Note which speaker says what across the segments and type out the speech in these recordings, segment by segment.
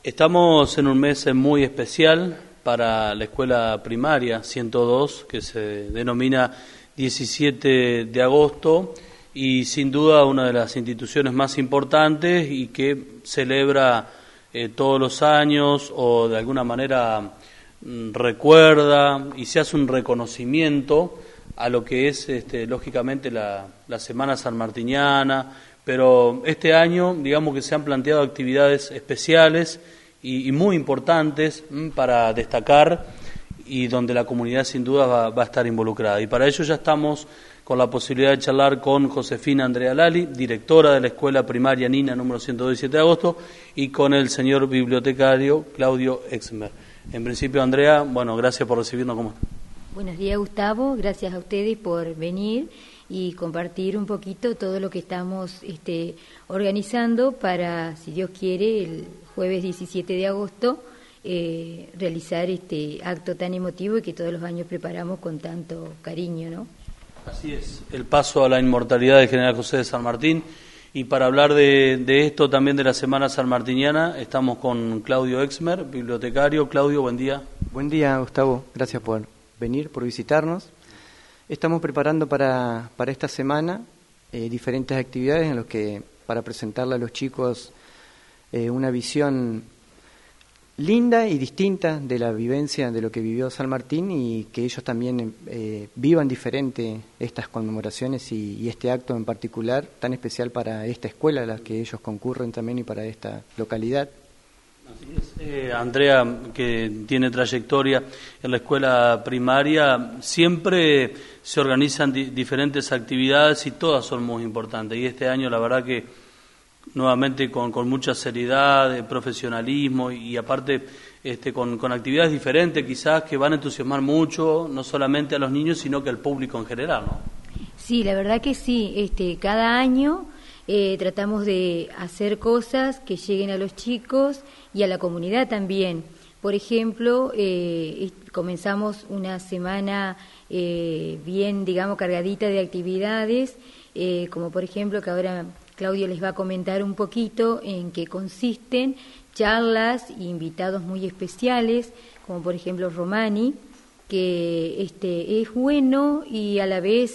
Speaker 1: Estamos en un mes muy especial para la escuela primaria 102, que se denomina 17 de agosto, y sin duda una de las instituciones más importantes y que celebra todos los años o de alguna manera recuerda y se hace un reconocimiento a lo que es lógicamente la Semana Sanmartiniana, pero este año digamos que se han planteado actividades especiales y muy importantes para destacar y donde la comunidad sin duda va a estar involucrada. Y para ello ya estamos con la posibilidad de charlar con Josefina Andrea Lali, directora de la Escuela Primaria Nina número 117 de agosto, y con el señor bibliotecario Claudio Exmer. En principio, Andrea, bueno, gracias por recibirnos. ¿Cómo está?
Speaker 2: Buenos días, Gustavo. Gracias a ustedes por venir y compartir un poquito todo lo que estamos organizando para, si Dios quiere, el jueves 17 de agosto, realizar este acto tan emotivo y que todos los años preparamos con tanto cariño, ¿no?
Speaker 1: Así es, el paso a la inmortalidad del general José de San Martín. Y para hablar de esto también de la Semana Sanmartiniana, estamos con Claudio Exmer, bibliotecario. Claudio, buen día.
Speaker 3: Buen día, Gustavo. Gracias por venir, por visitarnos. Estamos preparando para esta semana diferentes actividades en las que para presentarle a los chicos una visión linda y distinta de la vivencia de lo que vivió San Martín y que ellos también vivan diferente estas conmemoraciones y este acto en particular tan especial para esta escuela a la que ellos concurren también y para esta localidad.
Speaker 1: Así es. Andrea, que tiene trayectoria en la escuela primaria, siempre se organizan diferentes actividades y todas son muy importantes. Y este año la verdad que nuevamente con mucha seriedad, profesionalismo y aparte con actividades diferentes quizás que van a entusiasmar mucho, no solamente a los niños, sino que al público en general, ¿no?
Speaker 2: Sí, la verdad que sí. Cada año tratamos de hacer cosas que lleguen a los chicos y a la comunidad también. Por ejemplo, comenzamos una semana bien, digamos, cargadita de actividades, como por ejemplo que ahora Claudio les va a comentar un poquito en qué consisten charlas e invitados muy especiales, como por ejemplo Romani, que es bueno y a la vez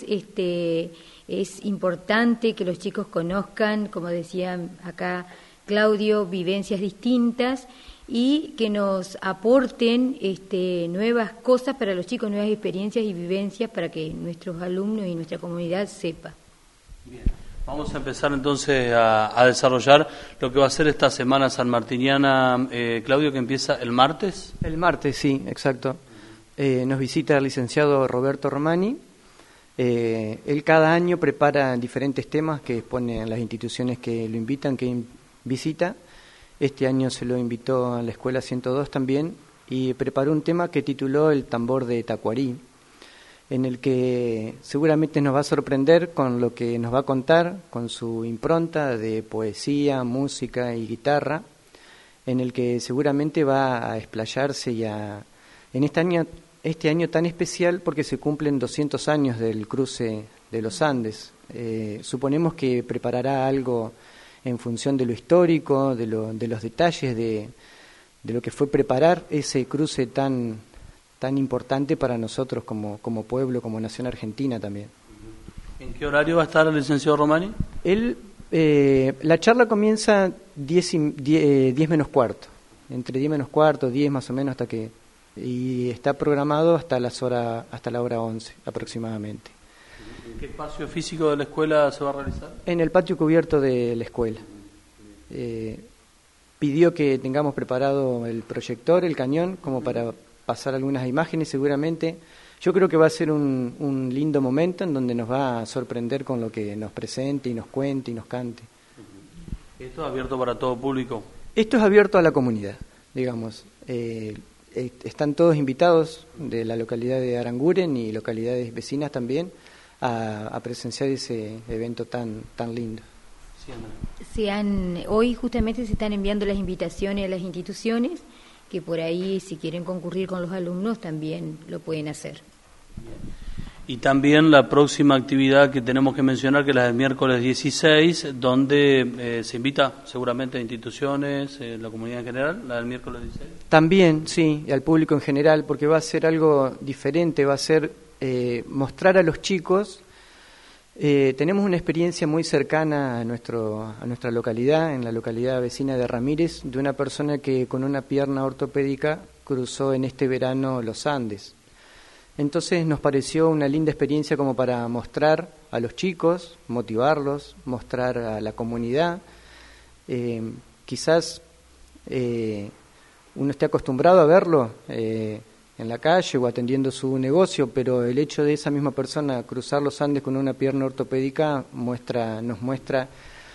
Speaker 2: es importante que los chicos conozcan, como decía acá Claudio, vivencias distintas y que nos aporten nuevas cosas para los chicos, nuevas experiencias y vivencias para que nuestros alumnos y nuestra comunidad sepa.
Speaker 1: Bien. Vamos a empezar entonces a desarrollar lo que va a ser esta Semana Sanmartiniana, Claudio, que empieza el martes.
Speaker 3: El martes, sí, exacto. Nos visita el licenciado Roberto Romani. Él cada año prepara diferentes temas que expone en las instituciones que lo invitan, que visita. Este año se lo invitó a la Escuela 102 también y preparó un tema que tituló El tambor de Tacuarí, en el que seguramente nos va a sorprender con lo que nos va a contar, con su impronta de poesía, música y guitarra, en el que seguramente va a explayarse en este año tan especial porque se cumplen 200 años del cruce de los Andes. Suponemos que preparará algo en función de lo histórico, de los detalles de lo que fue preparar ese cruce tan importante para nosotros como pueblo, como nación argentina también.
Speaker 1: ¿En qué horario va a estar el licenciado Romani?
Speaker 3: La charla comienza 10 menos cuarto, entre 10 menos cuarto, 10 más o menos, y está programado hasta la hora 11 aproximadamente.
Speaker 1: ¿En qué espacio físico de la escuela se va a realizar?
Speaker 3: En el patio cubierto de la escuela. Pidió que tengamos preparado el proyector, el cañón, como para pasar algunas imágenes seguramente. Yo creo que va a ser un lindo momento en donde nos va a sorprender con lo que nos presente y nos cuente y nos cante.
Speaker 1: ¿Esto es abierto para todo público?
Speaker 3: Esto es abierto a la comunidad, digamos. Están todos invitados de la localidad de Aranguren y localidades vecinas también a presenciar ese evento tan lindo.
Speaker 2: Hoy justamente se están enviando las invitaciones a las instituciones que por ahí, si quieren concurrir con los alumnos, también lo pueden hacer.
Speaker 1: Bien. Y también la próxima actividad que tenemos que mencionar, que es la del miércoles 16, donde se invita seguramente a instituciones, la comunidad en general, la del miércoles 16.
Speaker 3: También, sí, y al público en general, porque va a ser algo diferente, va a ser mostrar a los chicos. Tenemos una experiencia muy cercana a nuestra localidad, en la localidad vecina de Ramírez, de una persona que con una pierna ortopédica cruzó en este verano los Andes. Entonces nos pareció una linda experiencia como para mostrar a los chicos, motivarlos, mostrar a la comunidad. Quizás uno esté acostumbrado a verlo en la calle o atendiendo su negocio, pero el hecho de esa misma persona cruzar los Andes con una pierna ortopédica nos muestra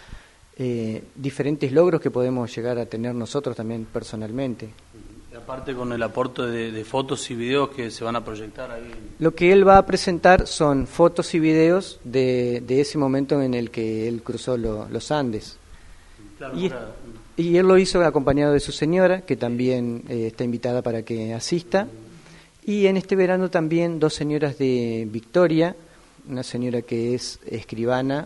Speaker 3: diferentes logros que podemos llegar a tener nosotros también personalmente.
Speaker 1: Y aparte con el aporte de fotos y videos que se van a proyectar ahí.
Speaker 3: Lo que él va a presentar son fotos y videos de ese momento en el que él cruzó los Andes. Claro, y él lo hizo acompañado de su señora, que también está invitada para que asista. Y en este verano también 2 señoras de Victoria, una señora que es escribana,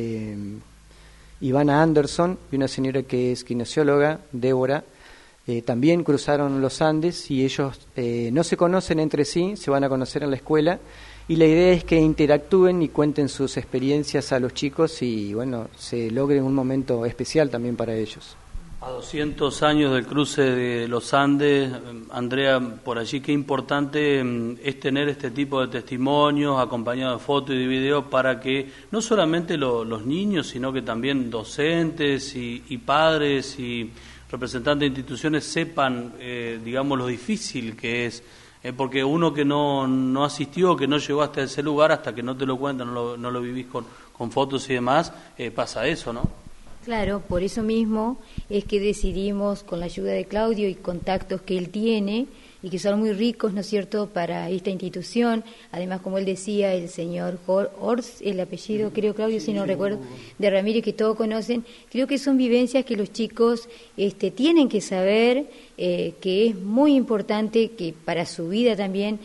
Speaker 3: Ivana Anderson, y una señora que es kinesióloga, Débora, también cruzaron los Andes y ellos no se conocen entre sí, se van a conocer en la escuela y la idea es que interactúen y cuenten sus experiencias a los chicos y bueno, se logre un momento especial también para ellos.
Speaker 1: A 200 años del cruce de los Andes, Andrea, por allí qué importante es tener este tipo de testimonios acompañados de fotos y de videos para que no solamente los niños, sino que también docentes y padres y representantes de instituciones sepan, digamos, lo difícil que es, porque uno que no asistió, que no llegó hasta ese lugar, hasta que no te lo cuentan, no lo vivís con fotos y demás, pasa eso, ¿no?
Speaker 2: Claro, por eso mismo es que decidimos, con la ayuda de Claudio y contactos que él tiene, y que son muy ricos, ¿no es cierto?, para esta institución. Además, como él decía, el señor Ors, el apellido, creo, Claudio, si no recuerdo, de Ramírez, que todos conocen, creo que son vivencias que los chicos tienen que saber, que es muy importante que para su vida también,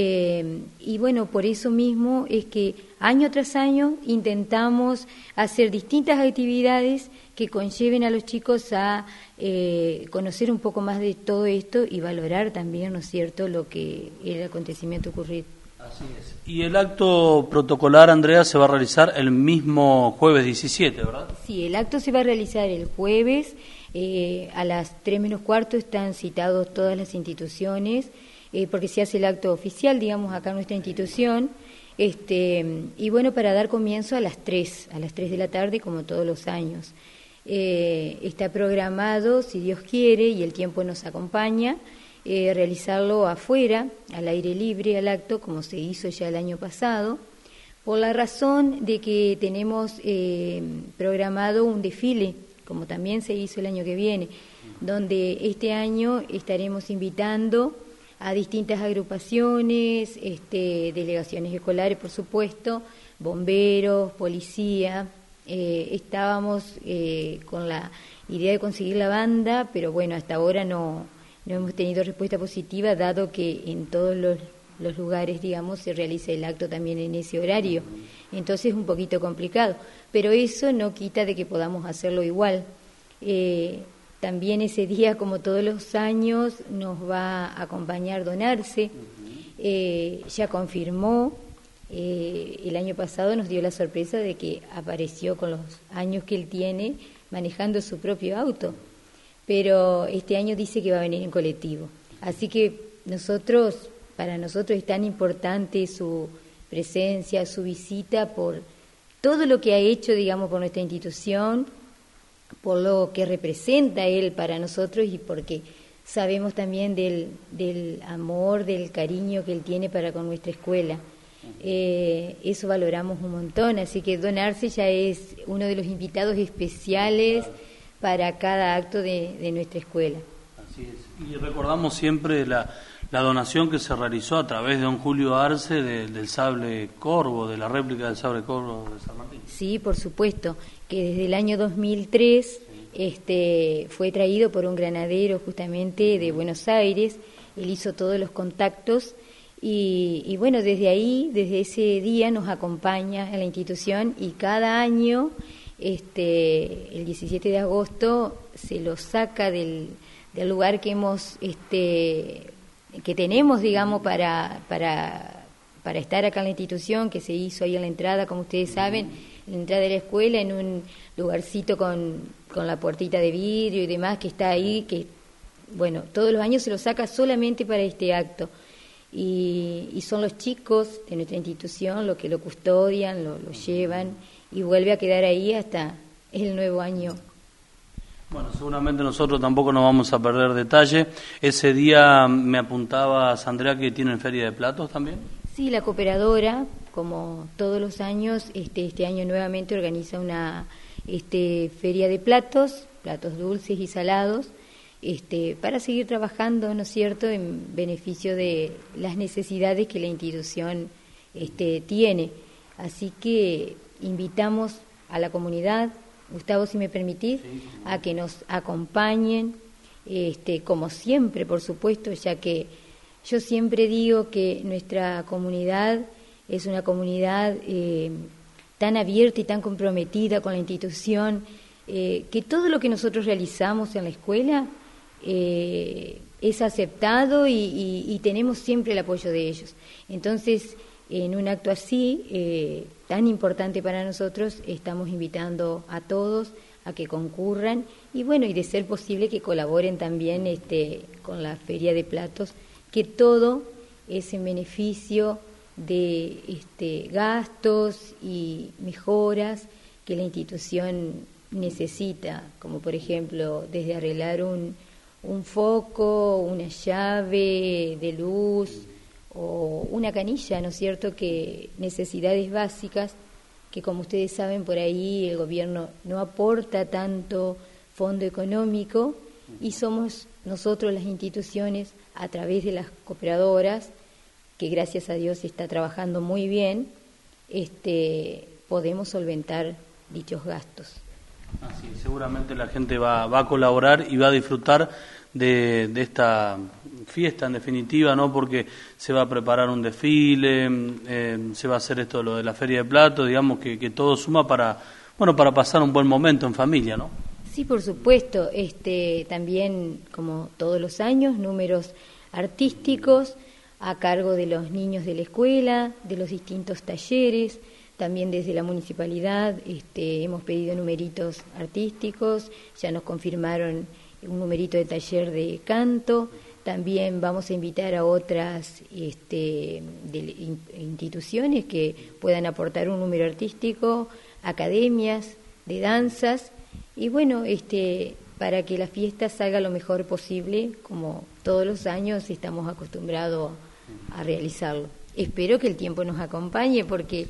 Speaker 2: y bueno, por eso mismo es que año tras año intentamos hacer distintas actividades que conlleven a los chicos a conocer un poco más de todo esto y valorar también, ¿no es cierto?, lo que el acontecimiento ocurrido.
Speaker 1: Así es. Y el acto protocolar, Andrea, se va a realizar el mismo jueves 17, ¿verdad?
Speaker 2: Sí, el acto se va a realizar el jueves, a las 3:15 están citados todas las instituciones, porque se hace el acto oficial, digamos, acá en nuestra institución, y bueno, para dar comienzo a las 3 de la tarde, como todos los años. Está programado, si Dios quiere y el tiempo nos acompaña, realizarlo afuera, al aire libre, al acto, como se hizo ya el año pasado, por la razón de que tenemos programado un desfile, como también se hizo el año que viene, donde este año estaremos invitando a distintas agrupaciones, delegaciones escolares, por supuesto, bomberos, policía. Estábamos con la idea de conseguir la banda, pero bueno, hasta ahora no hemos tenido respuesta positiva, dado que en todos los lugares, digamos, se realiza el acto también en ese horario. Entonces es un poquito complicado, pero eso no quita de que podamos hacerlo igual. También ese día, como todos los años, nos va a acompañar Donarse. Ya confirmó, el año pasado nos dio la sorpresa de que apareció con los años que él tiene manejando su propio auto, pero este año dice que va a venir en colectivo. Así que para nosotros es tan importante su presencia, su visita, por todo lo que ha hecho, digamos, por nuestra institución, por lo que representa él para nosotros y porque sabemos también del amor, del cariño que él tiene para con nuestra escuela. Eso valoramos un montón, así que Donarse ya es uno de los invitados especiales para cada acto de nuestra escuela.
Speaker 1: Así es. Y recordamos siempre la donación que se realizó a través de don Julio Arce del sable Corvo, de la réplica del sable Corvo de San Martín.
Speaker 2: Sí, por supuesto, que desde el año 2003 fue traído por un granadero justamente de Buenos Aires. Él hizo todos los contactos Y bueno, desde ahí, desde ese día nos acompaña en la institución y cada año, el 17 de agosto, se lo saca del lugar que que tenemos, digamos, para estar acá en la institución, que se hizo ahí en la entrada, como ustedes saben, en la entrada de la escuela, en un lugarcito con la puertita de vidrio y demás, que está ahí, que, bueno, todos los años se lo saca solamente para este acto. Y son los chicos de nuestra institución los que lo custodian, lo llevan y vuelve a quedar ahí hasta el nuevo año.
Speaker 1: Bueno, seguramente nosotros tampoco nos vamos a perder detalle. Ese día me apuntabas, Andrea, que tienen feria de platos también.
Speaker 2: Sí, la cooperadora, como todos los años, este año nuevamente organiza una feria de platos dulces y salados, para seguir trabajando, ¿no es cierto?, en beneficio de las necesidades que la institución tiene. Así que invitamos a la comunidad, Gustavo, si me permitís, a que nos acompañen, como siempre, por supuesto, ya que yo siempre digo que nuestra comunidad es una comunidad tan abierta y tan comprometida con la institución, que todo lo que nosotros realizamos en la escuela es aceptado y tenemos siempre el apoyo de ellos. Entonces, en un acto así, tan importante para nosotros, estamos invitando a todos a que concurran y bueno, y de ser posible que colaboren también con la feria de platos, que todo es en beneficio de gastos y mejoras que la institución necesita, como por ejemplo desde arreglar un foco, una llave de luz o una canilla, ¿no es cierto?, que necesidades básicas que, como ustedes saben, por ahí el gobierno no aporta tanto fondo económico y somos nosotros las instituciones, a través de las cooperadoras, que gracias a Dios está trabajando muy bien, podemos solventar dichos gastos.
Speaker 1: Así, seguramente la gente va a colaborar y va a disfrutar de esta fiesta, en definitiva, ¿no? Porque se va a preparar un desfile, se va a hacer esto, lo de la feria de platos, digamos que todo suma para pasar un buen momento en familia, ¿no?
Speaker 2: Sí, por supuesto. También, como todos los años, números artísticos a cargo de los niños de la escuela, de los distintos talleres. También desde la municipalidad hemos pedido numeritos artísticos, ya nos confirmaron un numerito de taller de canto. También vamos a invitar a otras instituciones que puedan aportar un número artístico, academias de danzas, y bueno, para que la fiesta salga lo mejor posible, como todos los años estamos acostumbrados a realizarlo. Espero que el tiempo nos acompañe porque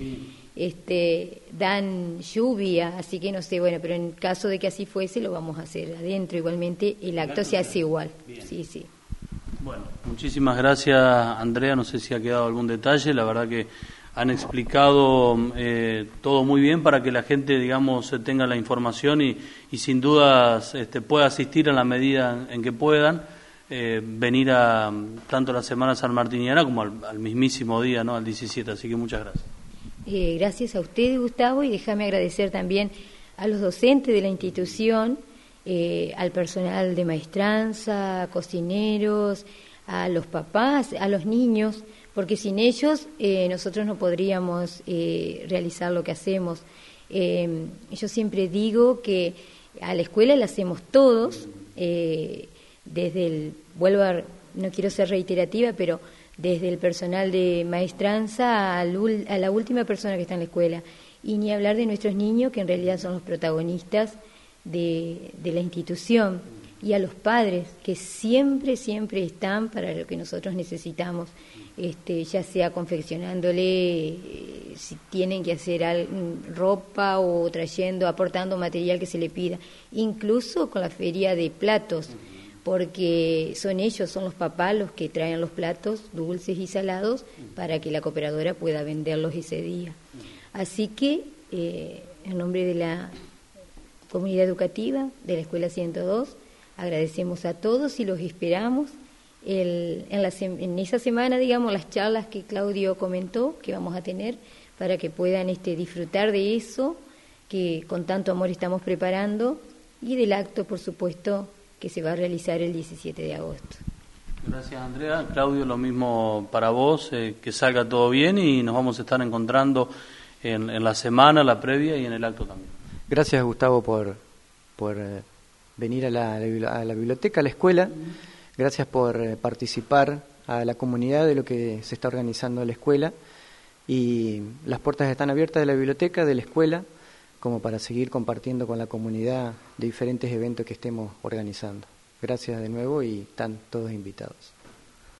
Speaker 2: dan lluvia, así que no sé, bueno, pero en caso de que así fuese lo vamos a hacer adentro, igualmente el acto se hace igual. Bien. Sí.
Speaker 1: Bueno, muchísimas gracias, Andrea, no sé si ha quedado algún detalle, la verdad que han explicado todo muy bien para que la gente, digamos, tenga la información y sin dudas pueda asistir en la medida en que puedan, venir a tanto la Semana Sanmartiniana como al mismísimo día, ¿no?, al 17, así que muchas gracias.
Speaker 2: Gracias a ustedes, Gustavo, y déjame agradecer también a los docentes de la institución, al personal de maestranza, cocineros, a los papás, a los niños, porque sin ellos nosotros no podríamos realizar lo que hacemos. Yo siempre digo que a la escuela la hacemos todos, no quiero ser reiterativa, pero desde el personal de maestranza a la última persona que está en la escuela, y ni hablar de nuestros niños, que en realidad son los protagonistas de la institución, y a los padres, que siempre están para lo que nosotros necesitamos, ya sea confeccionándole, si tienen que hacer ropa o aportando material que se le pida, incluso con la feria de platos, porque son los papás los que traen los platos dulces y salados para que la cooperadora pueda venderlos ese día. Así que, en nombre de la comunidad educativa de la Escuela 102, agradecemos a todos y los esperamos en esa semana, digamos, las charlas que Claudio comentó que vamos a tener para que puedan disfrutar de eso que con tanto amor estamos preparando y del acto, por supuesto, que se va a realizar el 17 de agosto.
Speaker 1: Gracias, Andrea. Claudio, lo mismo para vos, que salga todo bien y nos vamos a estar encontrando en la semana, la previa y en el acto también.
Speaker 3: Gracias, Gustavo, por venir a la biblioteca, a la escuela. Gracias por participar a la comunidad de lo que se está organizando en la escuela. Y las puertas están abiertas de la biblioteca, de la escuela, como para seguir compartiendo con la comunidad de diferentes eventos que estemos organizando. Gracias de nuevo y están todos invitados.